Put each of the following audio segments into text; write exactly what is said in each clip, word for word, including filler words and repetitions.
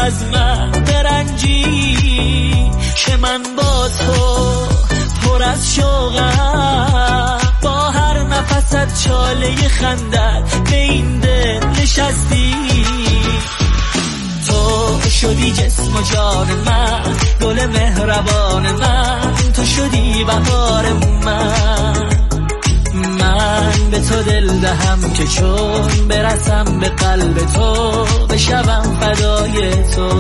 از من برنجی، که من با تو پر از شوقم، با هر نفست چاله خندت به این دل نشستی. تو شدی جسم و جان من، گل مهربان من، تو شدی بهار من. من به تو دل دهم که چون برسم به قلب تو، بشوم فدای تو.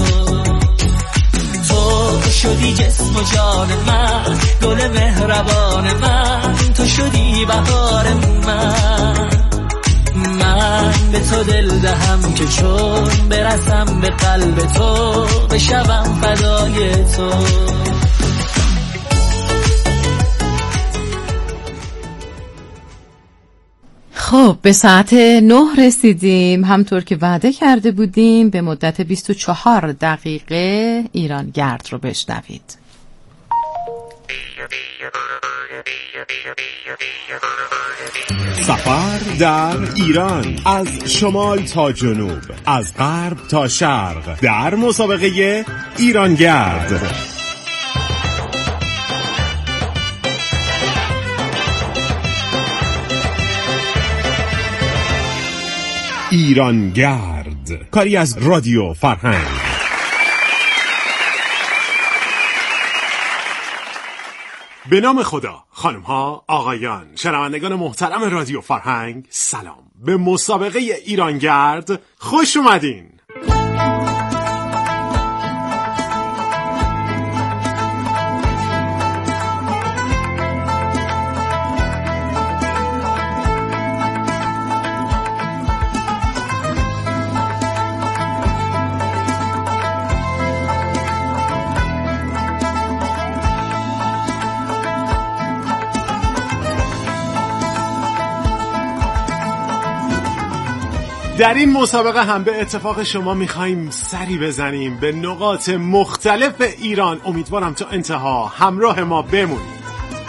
تو شدی جسم و جان من، گل مهربان من، تو شدی بهار من. من به تو دل دهم که چون برسم به قلب تو، بشوم فدای تو. خب به ساعت نه رسیدیم. همطور که وعده کرده بودیم به مدت بیست و چهار دقیقه ایرانگرد رو بشنوید. سفر در ایران، از شمال تا جنوب، از غرب تا شرق، در مسابقه ایرانگرد. ایرانگرد، کاری از رادیو فرهنگ. به نام خدا، خانم ها، آقایان، شنوندگان محترم رادیو فرهنگ، سلام. به مسابقه ایرانگرد خوش اومدین. در این مسابقه هم به اتفاق شما میخواییم سری بزنیم به نقاط مختلف ایران. امیدوارم تا انتها همراه ما بمونید.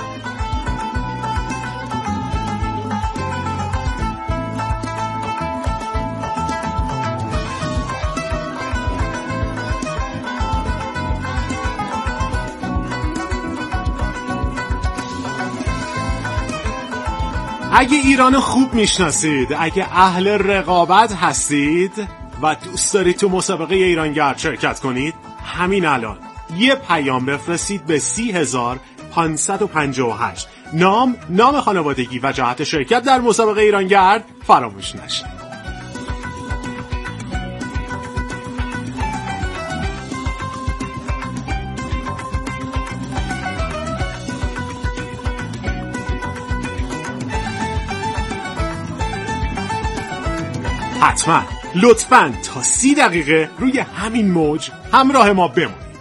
اگه ایرانو خوب میشناسید، اگه اهل رقابت هستید و دوست دارید تو مسابقه ایرانگرد شرکت کنید، همین الان یه پیام بفرستید به سی هزار پانصد و پنجاه و هشت. نام، نام خانوادگی و جهت شرکت در مسابقه ایرانگرد فراموش نشه. حتما لطفاً تا سی دقیقه روی همین موج همراه ما بمونید.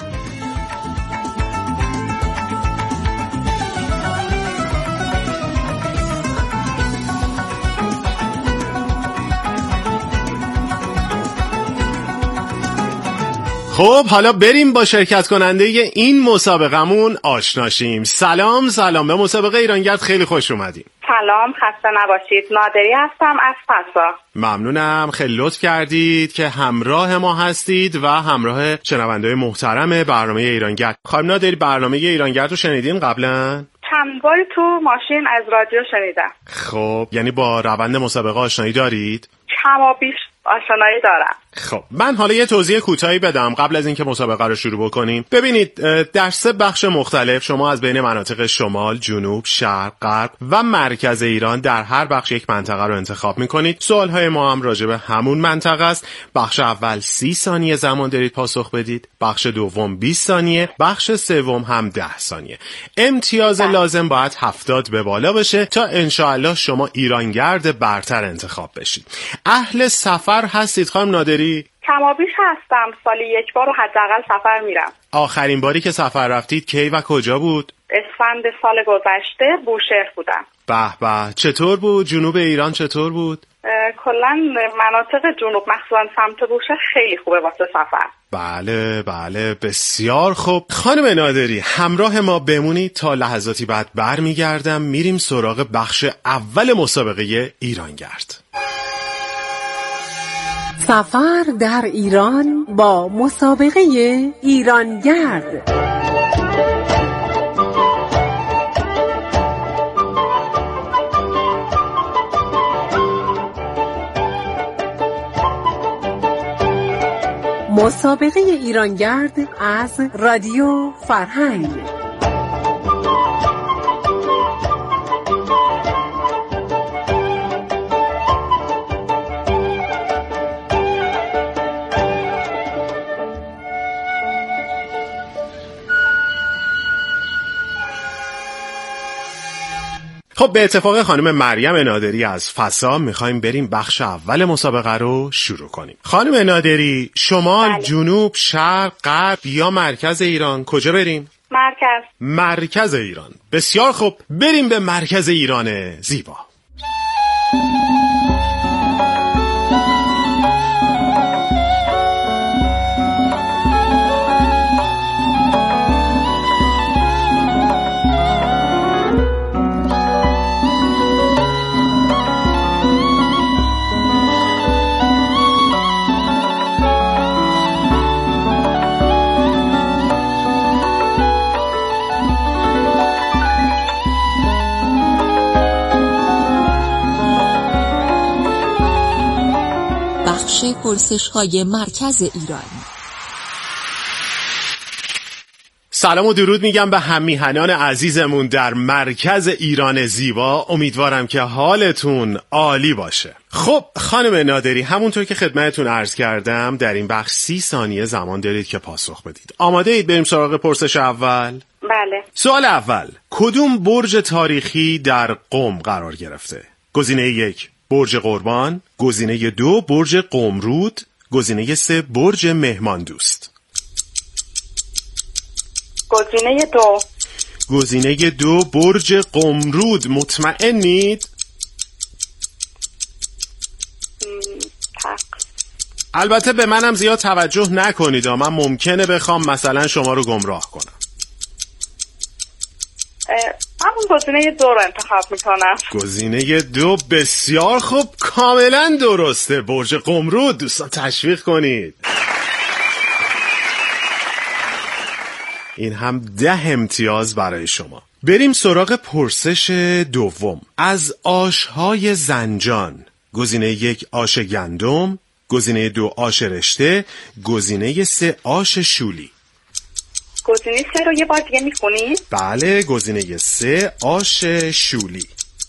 خب حالا بریم با شرکت کننده این مسابقمون آشناشیم. سلام سلام، به مسابقه ایرانگرد خیلی خوش اومدیم. سلام، خسته نباشید. نادری هستم از فسا. ممنونم، خیلی لطف کردید که همراه ما هستید و همراه شنونده‌های محترم برنامه ایرانگرد. خانم نادری، برنامه ایرانگرد رو شنیدین قبلا؟ چند باری تو ماشین از رادیو شنیدم. خب یعنی با روند مسابقه آشنایی دارید؟ کم و بیش آشنایی دارم. خب من حالا یه توضیح کوتاهی بدم قبل از اینکه مسابقه رو شروع بکنیم. ببینید، در سه بخش مختلف شما از بین مناطق شمال، جنوب، شرق، غرب و مرکز ایران در هر بخش یک منطقه رو انتخاب میکنید. سوالهای ما هم راجع به همون منطقه است. بخش اول سی ثانیه زمان دارید پاسخ بدید، بخش دوم بیست ثانیه، بخش سوم هم ده ثانیه. امتیاز ده. لازم باید هفتاد به بالا بشه تا انشاءالله شما ایرانگرد برتر انتخاب بشید. اهل سفر هستید خانم نادری؟ کمابیش هستم، سالی یک بار و حداقل سفر میرم. آخرین باری که سفر رفتید کی و کجا بود؟ اسفند سال گذشته بوشهر بودم. به به، چطور بود؟ جنوب ایران چطور بود؟ کلا مناطق جنوب مخصوصا سمت بوشهر خیلی خوبه واسه سفر. بله بله، بسیار خوب. خانم نادری همراه ما بمونید تا لحظاتی بعد برمیگردم میریم سراغ بخش اول مسابقه ایرانگرد. سفر در ایران با مسابقه ایرانگرد. مسابقه ایرانگرد از رادیو فرهنگ. خب به اتفاق خانم مریم نادری از فسا میخوایم بریم بخش اول مسابقه رو شروع کنیم. خانم نادری، شمال، بله. جنوب، شرق، غرب یا مرکز ایران کجا بریم؟ مرکز. مرکز ایران. بسیار خوب، بریم به مرکز ایران زیبا. بخش پرسش‌های مرکز ایران. سلام و درود میگم به هم‌میهنان عزیزمون در مرکز ایران زیبا. امیدوارم که حالتون عالی باشه. خب خانم نادری، همونطور که خدمتتون عرض کردم در این بخش سی ثانیه زمان دارید که پاسخ بدید. آماده اید بریم سراغ پرسش اول؟ بله. سوال اول، کدوم برج تاریخی در قم قرار گرفته؟ گزینه یک برج قربان، گزینه دو برج قمرود، گزینه سه برج مهمان دوست. گزینه دو. گزینه دو برج قمرود. مطمئنید؟ تق. البته به منم زیاد توجه نکنید، من ممکنه بخوام مثلا شما رو گمراه کنم. همون گزینه دو رو انتخاب میکنم. گزینه دو. بسیار خوب، کاملا درسته، برج قمرود. دوستان تشویق کنید. این هم ده امتیاز برای شما. بریم سراغ پرسش دوم. از آش‌های زنجان، گزینه یک آش گندم، گزینه دو آش رشته، گزینه سه آش شولی. گزینه سه رو یه بار دیگه میخونی؟ بله، گزینه سه آش شولی.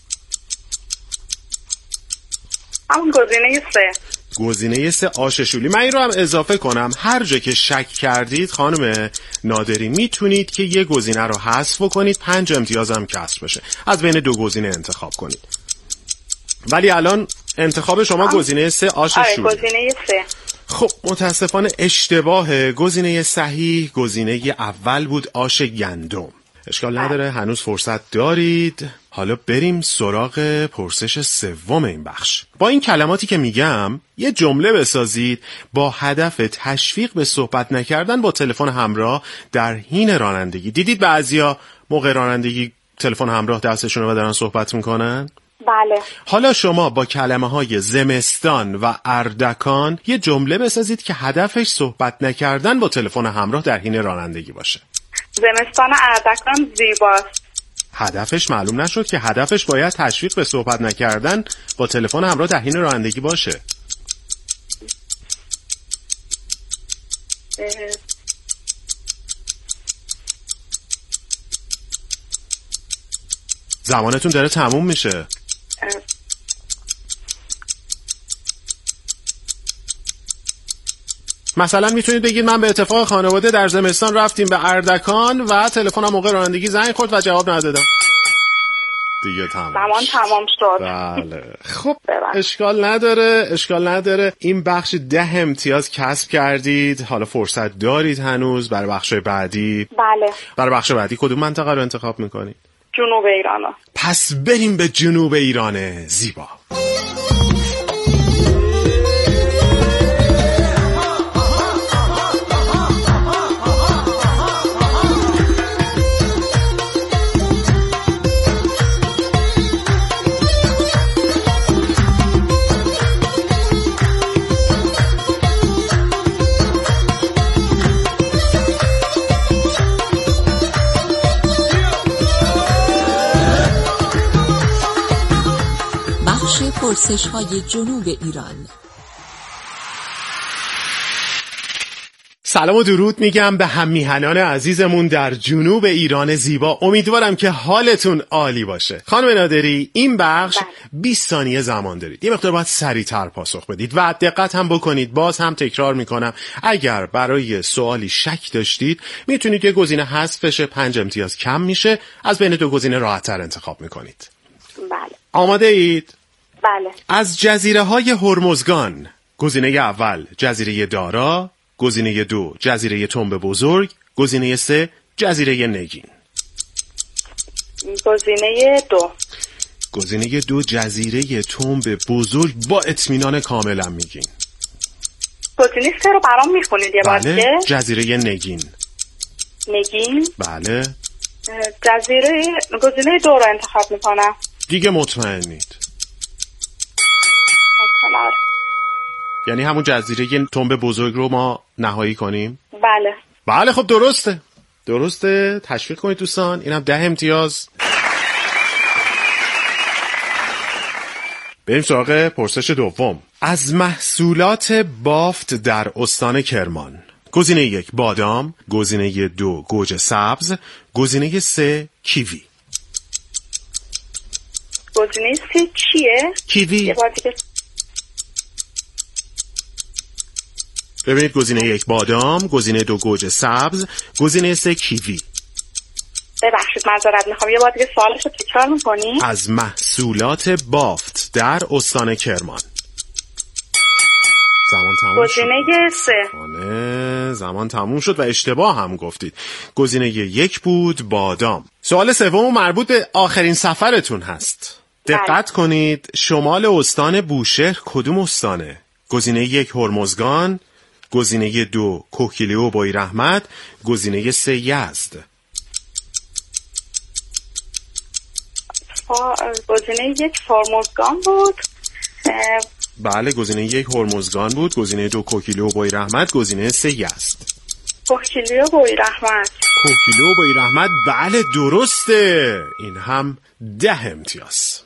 همون گزینه سه. گزینه سه آش شولی. من این رو هم اضافه کنم، هر جا که شک کردید خانم نادری میتونید که یه گزینه رو حذف کنید، پنج امتیاز هم کسر بشه. از بین دو گزینه انتخاب کنید. ولی الان انتخاب شما گزینه سه آش آره، شولی. گزینه سه. خب متاسفانه اشتباه. گزینه صحیح گزینه اول بود، آش گندم. اشکال نداره، هنوز فرصت دارید. حالا بریم سراغ پرسش سوم این بخش. با این کلماتی که میگم یه جمله بسازید با هدف تشویق به صحبت نکردن با تلفن همراه در حین رانندگی. دیدید بعضیا موقع رانندگی تلفن همراه دستشون رو دارن صحبت میکنن؟ بله. حالا شما با کلمه های زمستان و اردکان یه جمله بسازید که هدفش صحبت نکردن با تلفن همراه در حین رانندگی باشه. زمستان اردکان زیباست. هدفش معلوم نشد که هدفش باید تشویق به صحبت نکردن با تلفن همراه در حین رانندگی باشه. اه... زمانتون داره تموم میشه. اه... مثلا میتونید بگید من به اتفاق خانواده در زمستان رفتیم به اردکان و تلفنم موقع رانندگی زنگ خورد و جواب ندادم. دیگه تمام. زمان تمام شد. بله. خب اشکال نداره، اشکال نداره. این بخش ده امتیاز کسب کردید. حالا فرصت دارید هنوز برای بخش بعدی. بله. برای بخش بعدی کدوم منطقه رو انتخاب میکنید؟ جنوب ایران. پس بریم به جنوب ایران زیبا. پرسش‌های جنوب ایران. سلام و درود میگم به هم میهنان عزیزمون در جنوب ایران زیبا. امیدوارم که حالتون عالی باشه. خانم نادری، این بخش بیست ثانیه زمان دارید. یه مقدار باید سریع‌تر پاسخ بدید و دقت هم بکنید. باز هم تکرار میکنم، اگر برای سوالی شک داشتید میتونید یه گزینه حذف بشه، پنج امتیاز کم میشه، از بین دو گزینه راحت‌تر انتخاب میکنید. بله. آماده اید؟ بله. از جزیره‌های هرمزگان، گزینه اول جزیره دارا، گزینه دو جزیره تنب بزرگ، گزینه سه جزیره نگین. گزینه دو. گزینه دو جزیره تنب بزرگ. با اطمینان کاملا میگین. گزینه سه رو برام میخونید یه بار دیگه؟ بله. جزیره نگین. نگین؟ بله. جزیره گزینه دو رو انتخاب میکنم. دیگه مطمئنید؟ مطمئن. یعنی همون جزیره تنب بزرگ رو ما نهایی کنیم؟ بله. بله خب درسته. درسته. تشویق کنید دوستان. اینم ده امتیاز. بریم سراغ پرسش دوم. از محصولات بافت در استان کرمان، گزینه یک بادام، گزینه دو گوجه سبز، گزینه سه کیوی. گزینه سه چیه؟ کیوی. یه بار دیگه. ببینید، گزینه یک بادام، گزینه دو گوجه سبز، گزینه سه کیوی. ببخشید معذرت میخوام، یه بار دیگه سوالش رو تکرار میکنی؟ از محصولات بافت در استان کرمان. زمان تموم شد. گزینه سه. زمان تموم شد و اشتباه هم گفتید. گزینه یک بود بادام. سوال سوم مربوط به آخرین سفرتون هست. دقت کنید، شمال استان بوشهر کدوم استانه؟ گزینه یک هرمزگان، گزینه دو کوکیلو و بویراحمد، گزینه سه یزد. گزینه یک هرمزگان بود. بله، گزینه یک هرمزگان بود، گزینه دو کوکیلو و بویراحمد، گزینه سه یزد. کوکیلو و بویراحمد. کوکیلو و بویراحمد. بله درسته. این هم ده امتیاز.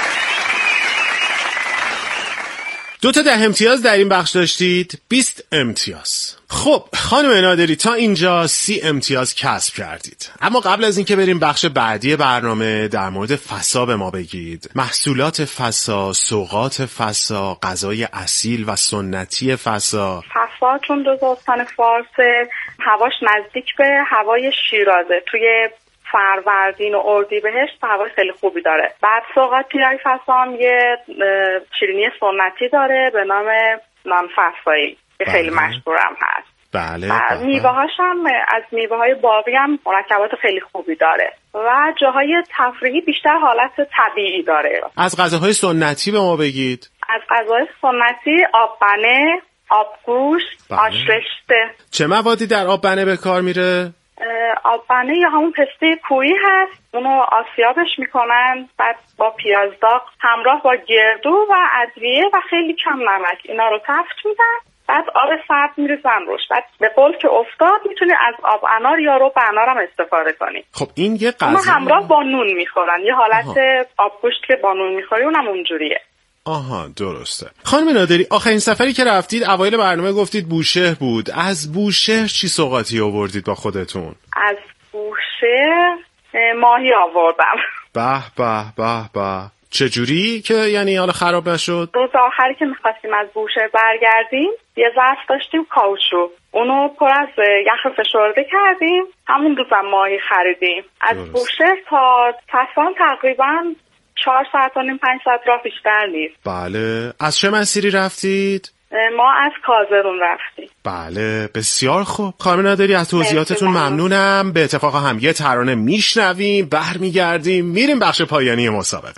دو تا ده امتیاز در این بخش داشتید، بیست امتیاز. خب خانم نادری، تا اینجا سی امتیاز کسب کردید. اما قبل از اینکه بریم بخش بعدی برنامه، در مورد فسا به ما بگید. محصولات فسا، سوغات فسا، غذای اصیل و سنتی فسا. فسا چون دو استان فارس، هواش نزدیک به هوای شیرازه، توی فروردین و اردیبهشت هوای خیلی خوبی داره. بعد سوغات پیرای فسا هم یه شیرینی سنتی داره به نام نان فسایی که خیلی مشهورم هست. بله. بعد میوه هاش هم از میوه های باقی هم مرکبات خیلی خوبی داره و جاهای تفریحی بیشتر حالت طبیعی داره. از غذاهای سنتی به ما بگید. از غذاهای سنتی آب‌بنه، آبگوشت، آش رشته. چه موادی در آب‌بنه به کار میره؟ آب‌بنه یا همون پسته کویی هست، اونو آسیابش میکنن، بعد با پیاز داغ همراه با گردو و ادویه و خیلی کم نمک اینا رو تفت میدن، بعد آب سرد میریزن روش. بعد به قول که افتاد میتونی از آب انار یا رب انار هم استفاده کنی. خب این یه غذا اما همراه با نون میخورن، یه حالت آبگوشت که با نون میخوری اونم اونجوریه. آها درسته. خانم نادری، آخرین سفری که رفتید اوایل برنامه گفتید بوشهر بود. از بوشهر چی سوغاتی آوردید با خودتون؟ از بوشهر ماهی آوردم. به به به به. چجوری که یعنی حالا خراب نشد؟ روز آخری که میخواستیم از بوشهر برگردیم یه ظرف داشتیم کاوچو، اونو پر از یخ فشرده کردیم، همون روزم ماهی خریدیم. از درست. بوشهر تا تهران تقریبا چهار ساعت و نیم پنج ساعت راه بیشتر نیست. بله. از چه مسیری رفتید؟ ما از کازرون رفتیم. بله بسیار خوب. خانم نادری از توضیحاتتون ممنونم. به اتفاق هم یه ترانه میشنویم، برمیگردیم، میریم بخش پایانی مسابقه.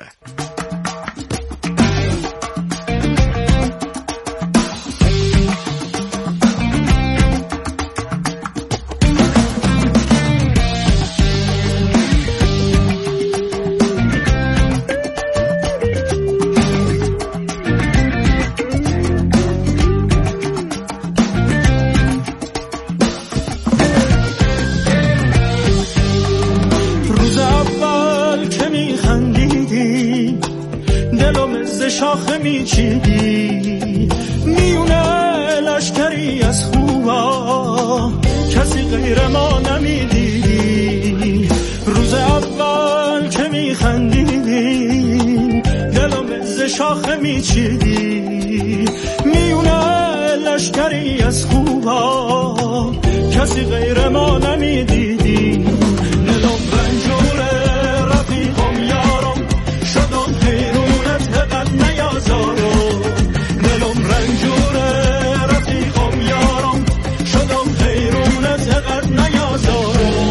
میچیدی میونه لشکری از خوبا کسی غیر ما نمیدیدی روز اول که میخندیدی دلم ز شاخه میچیدی میونه لشکری از خوبا کسی غیر ما نمیدیدی دلم رنجوره رفیقم یارم شدم حیرونت حقت نیازارم دلم رنجوره رفیقم یارم شدم حیرونت حقت نیازارم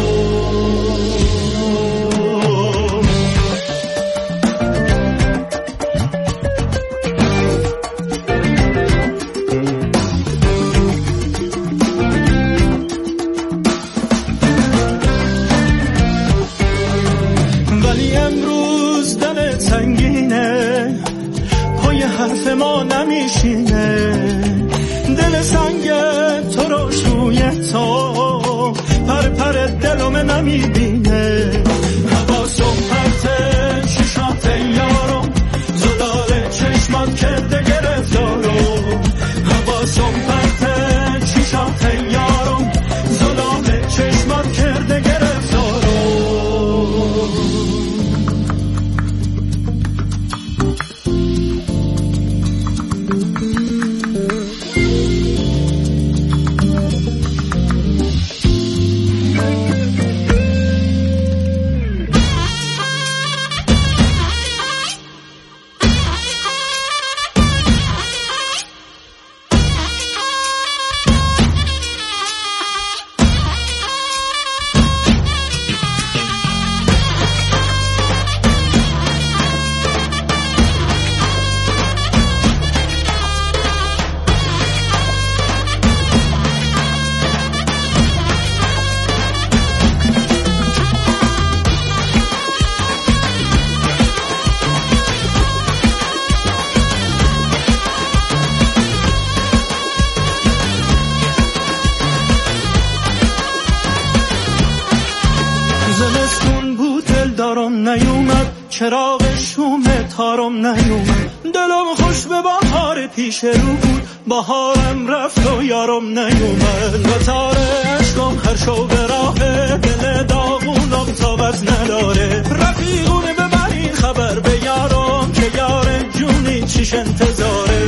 حرف ما نمیشینه دل سنگ تو رو شوی تو پر پر دلم نمیبینه حواسم پرته چشات یارم زلال چشمات کرده گرفتارم حواسم پرته چشات یارم زلال چشمات کرده گرفتارم چراغ شوم تارم نیومد دلم خوش به بهار پیش رو بود بهارم رفت و یارم نیومد و تار عشقم هر شو به راه دل داغونم تابت نداره رفیقونه ببرین خبر به یارم که یار جونی چیش انتظاره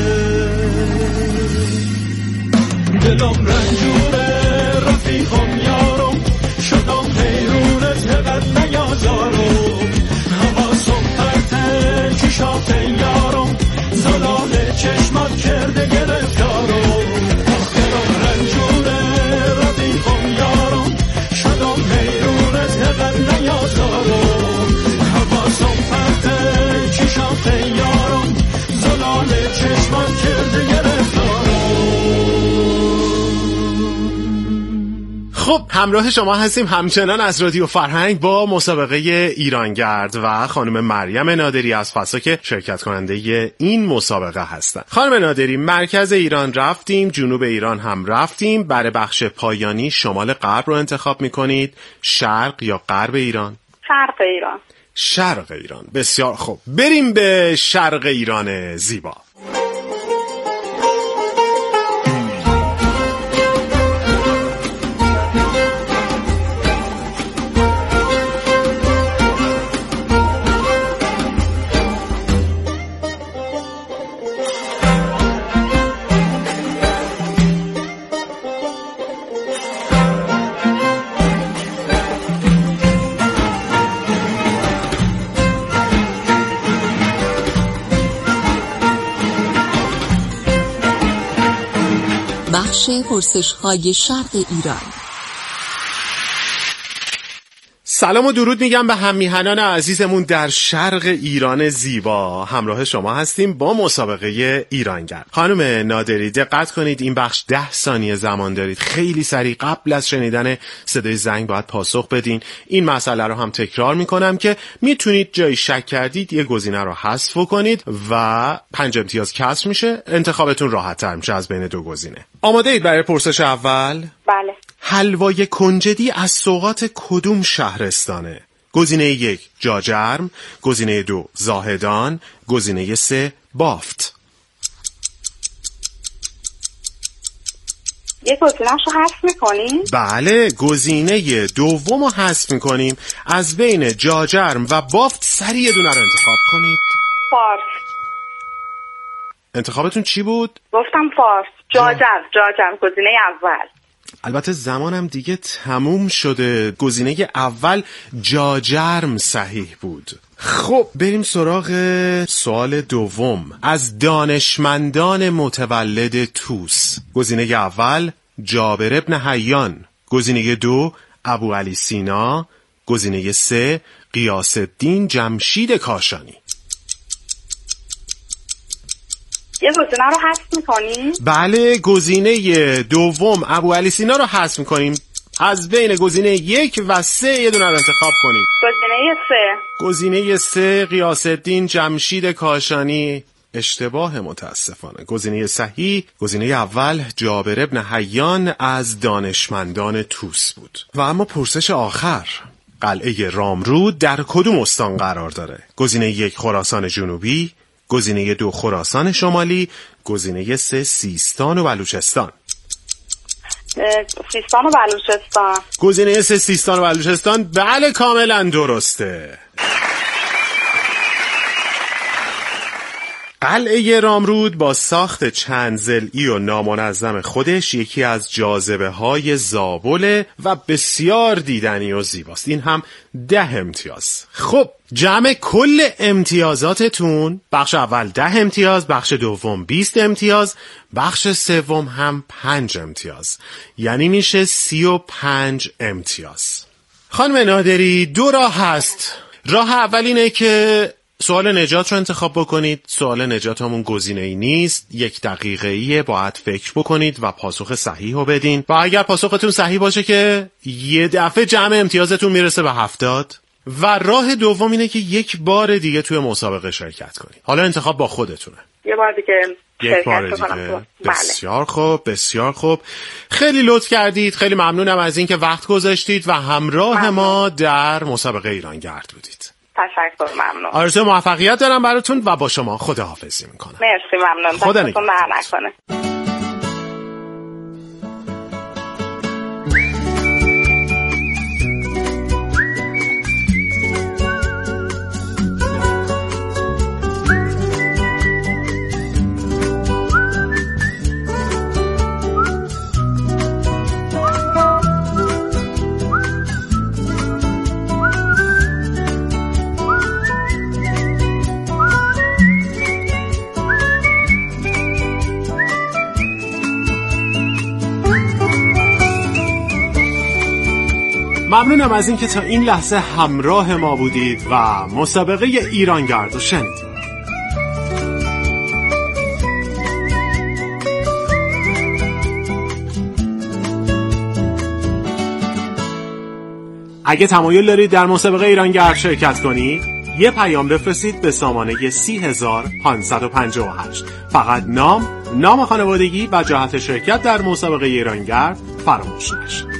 دلم رنجوره رفیقم یارم شدم حیرونت حقت نیازارم چشات یارم زلال چشمات کرده گرفتارم دلم رنجوره رفیقم یارم شدم حیرونت حقت نیازارم حواسم پرته چشات یارم زلال چشمات کرده گرفتارم. خب همراه شما هستیم همچنان از رادیو فرهنگ با مسابقه ایرانگرد و خانم مریم نادری از فسا که شرکت کننده این مسابقه هستن. خانم نادری، مرکز ایران رفتیم، جنوب ایران هم رفتیم، برای بخش پایانی شمال غرب رو انتخاب میکنید، شرق یا غرب ایران؟ شرق ایران. شرق ایران، بسیار خوب، بریم به شرق ایران زیبا. بخش پرسش‌های شرق ایران. سلام و درود میگم به هممیهنان عزیزمون در شرق ایران زیبا. همراه شما هستیم با مسابقه ایرانگرد. خانم نادری دقت کنید، این بخش ده ثانیه زمان دارید، خیلی سریع قبل از شنیدن صدای زنگ باید پاسخ بدین. این مسئله رو هم تکرار میکنم که میتونید جایی شک کردید یه گزینه رو حذف کنید و پنج امتیاز کسر میشه، انتخابتون راحت تر میشه از بین دو گزینه. آماده اید برای پرسش اول؟ بله. حلوای کنجدی از سوغات کدوم شهرستانه؟ گزینه یک جاجرم، گزینه دو زاهدان، گزینه سه بافت. یه گزینه‌اش رو حذف میکنیم؟ بله، گزینه دوم رو حذف میکنیم. از بین جاجرم و بافت سریع یه دونه رو انتخاب کنید. فارس. انتخابتون چی بود؟ گفتم فارس. جاجرم. جاجرم گزینه اول. البته زمانم دیگه تموم شده. گزینه اول جاجرم صحیح بود. خب بریم سراغ سوال دوم. از دانشمندان متولد طوس. گزینه اول جابر ابن حیان، گزینه دو ابوعلی سینا، گزینه سه غیاث الدین جمشید کاشانی. یه گزینه رو حذف میکنیم؟ بله، گزینه دوم ابوعلی سینا رو حذف میکنیم. از بین گزینه یک و سه یه دونه رو انتخاب کنید. گزینه سه. گزینه سه غیاث الدین جمشید کاشانی اشتباه متاسفانه. گزینه صحیح گزینه اول جابر ابن حیان از دانشمندان طوس بود. و اما پرسش آخر، قلعه رامرود در کدوم استان قرار داره؟ گزینه یک خراسان جنوبی، گزینه دو خراسان شمالی، گزینه سه سیستان و بلوچستان. سیستان و بلوچستان. گزینه سه سیستان و بلوچستان بله کاملا درسته. قلعه رامرود با ساخت چند ضلعی و نامنظم خودش یکی از جاذبه های زابل و بسیار دیدنی و زیباست. این هم ده امتیاز. خب جمع کل امتیازاتتون: بخش اول ده امتیاز، بخش دوم بیست امتیاز، بخش سوم هم پنج امتیاز، یعنی میشه سی و پنج امتیاز. خانم نادری دو راه هست. راه اول اینه که سوال نجات رو انتخاب بکنید. سوال نجات همون گزینه‌ای نیست، یک دقیقه‌ایه، باید فکر بکنید و پاسخ صحیح رو بدین و اگر پاسختون صحیح باشه که یه دفعه جمع امتیازتون میرسه به هفتاد. و راه دوم اینه که یک بار دیگه توی مسابقه شرکت کنید. حالا انتخاب با خودتونه. یه بار دیگه یک بار دیگه. بسیار خوب، بسیار خوب. خیلی لطف کردید. خیلی ممنونم از این که وقت گذاشتید و همراه ممنون. ما در مسابقه ایرانگرد بودید. تشکر، ممنون. آرزوی موفقیت دارم براتون و با شما خداحافظی میکنم. مرسی، ممنون. خدا دستتون در نکنه. ممنونم از اینکه تا این لحظه همراه ما بودید و مسابقه ایرانگرد رو شنیدید. اگه تمایل دارید در مسابقه ایرانگرد شرکت کنید، یه پیام بفرستید به سامانه سی هزار پانصد و پنجاه و هشت. فقط نام، نام خانوادگی و جهت شرکت در مسابقه ایرانگرد فراموش نشه.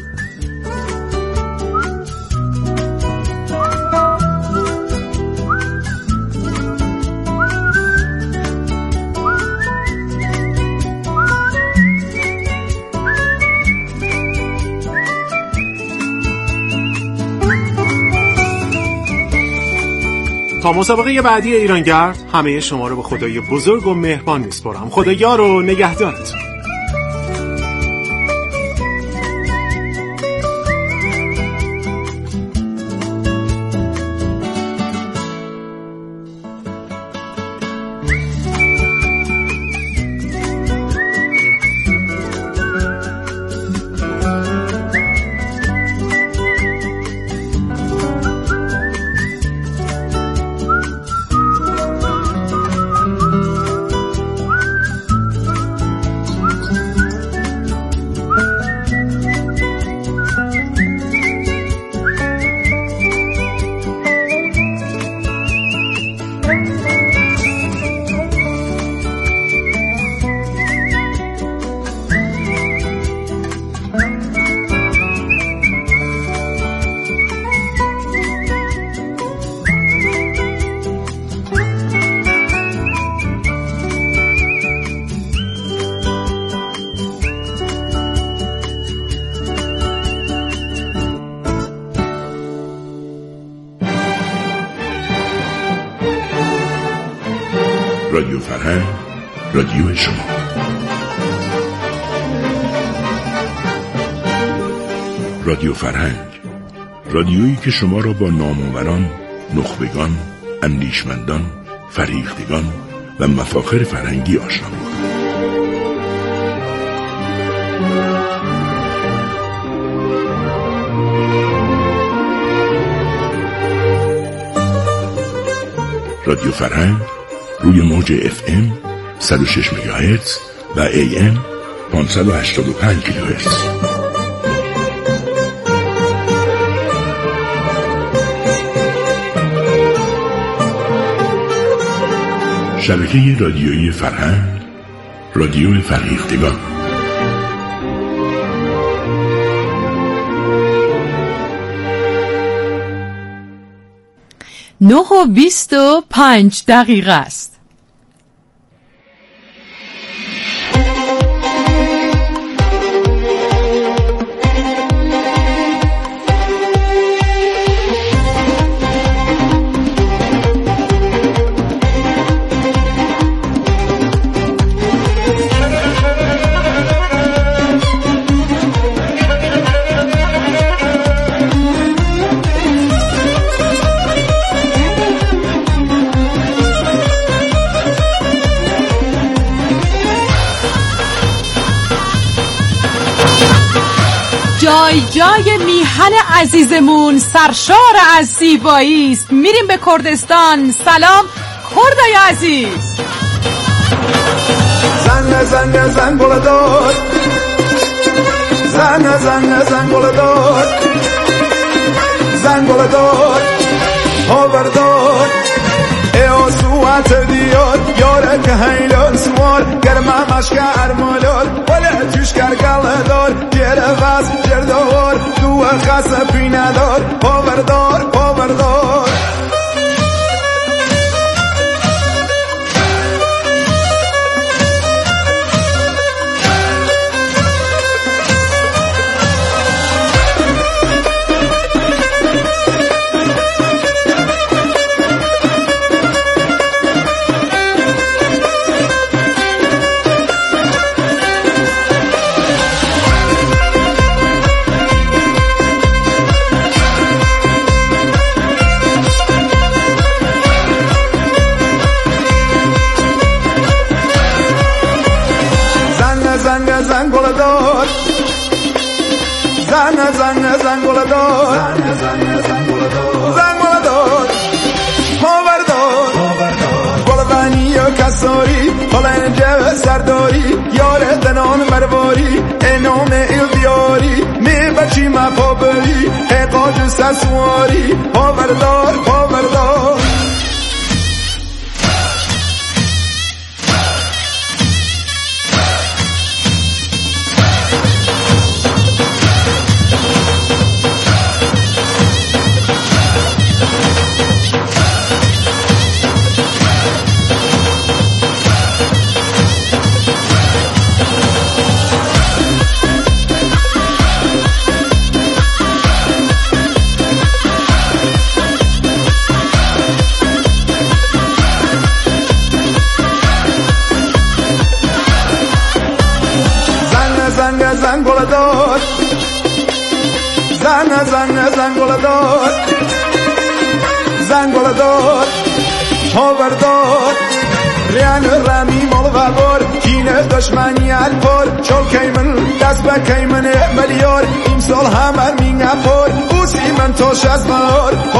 تا مسابقه بعدی ایرانگرد همه شما رو به خدای بزرگ و مهربان میسپارم. خدایار و نگهدارتون. رادیو فرهنگ، رادیو شما. رادیو فرهنگ، رادیویی که شما را با نامآوران، نخبگان، اندیشمندان، فریختگان و مفاخر فرهنگی آشنا می‌کند. رادیو فرهنگ روی موج اف ام صد و شش مگاهرتز و ای ام پانصد و هشتاد و پنج کیلوهرتز. شبکه رادیویی فرهنگ، رادیو فریختگان. نه و بیست و پنج دقیقه است. جای جای میهن عزیزمون سرشار از زیبایی است. میریم به کردستان. سلام کردای عزیز. زن زن زن بلدار، زن زن زن بلدار، زن بلدار، آوردار ای سوات دیار یاره که هیلان سوار گرمه مشک ارمالار ولی توش کرگل دار گره وز جردوار دو خاص پینه دار آوردار آوردار. زن گلدار، زن زن زن گلدار، زن گلدار، آوردار، گلبانی و کساری، خلن جو سرداری، یار دنان مرواری، انام ایل دیاری، می بچی ما پابری، اقاج سسواری، آوردار، آوردار. زن گلدار، زن زن زن گلدار، زن گلدار، آوردار ریان رامی مال و بار کینه دشمنی الپار چول کیمن دست به کیمن ملیار این سال همه مینگه پار بوسی من توش از مار